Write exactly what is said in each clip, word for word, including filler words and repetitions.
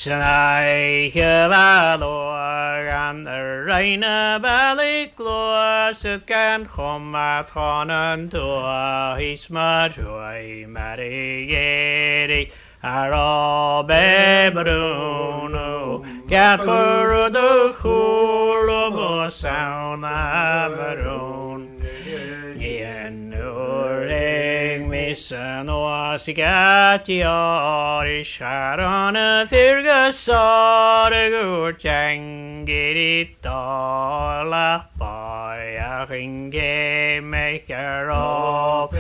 Snaiche valor an the reine belly gloss it can come at honan to his madroy marieri aro bebruno gator the hulo sound amaron Yen missen oss gatior I Sharon Firgasar Gurtjangit alla Paja ringe maker up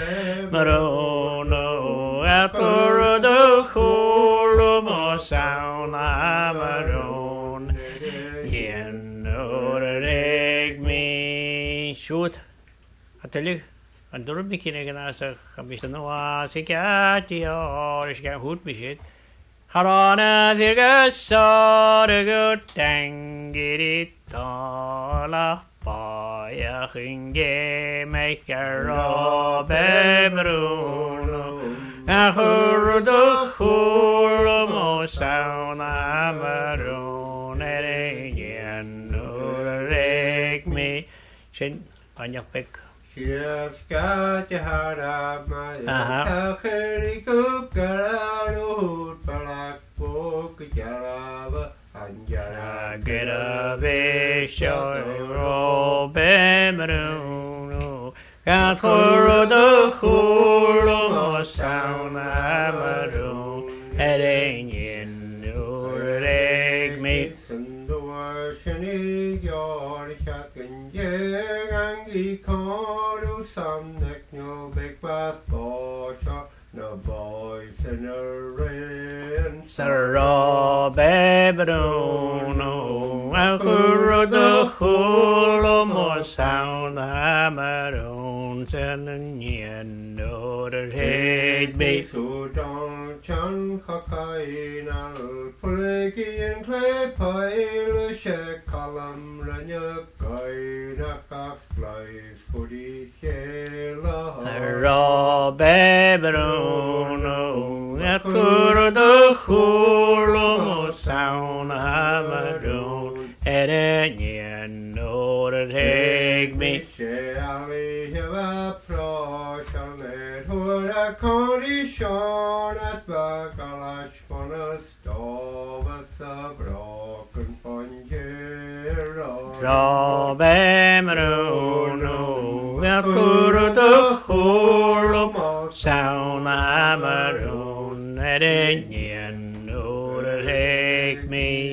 Marono Atur the Hulum sound Amaron Yen oreg me shoot I tell you En door een keer naar ze gemisten was ik uit die oor is geen goed bezit. Harana virgus sorry good dang it alla paja ringe maker robe bruno. En hoor de hulmo sound amaron er igen door rek me. Zijn anjapek. Siaska jahara maya takheri kukararut palakpo kujarava anjara gera vesho robe maruno kathoro the hulo sound amaru erenyin ureg me sandwashani yor shakan jegangi koru samnek no big bath bosha no boys in a rain Sarah Bebruno Akuro the Hulo mo sound Amaron Senyen no the head be Sudan chan kakaina Puleki and clay pile shek column ranya kaina cox flies pudi shela Sarah Bebruno Akuro the Hulo mo sound Amaron Erenyen no the head be Shali heva pro shalet hura condition at bakalash on a stove a broken pongero Robe Maruno Akuro the Hulo sound Amaron Erenyen no the head me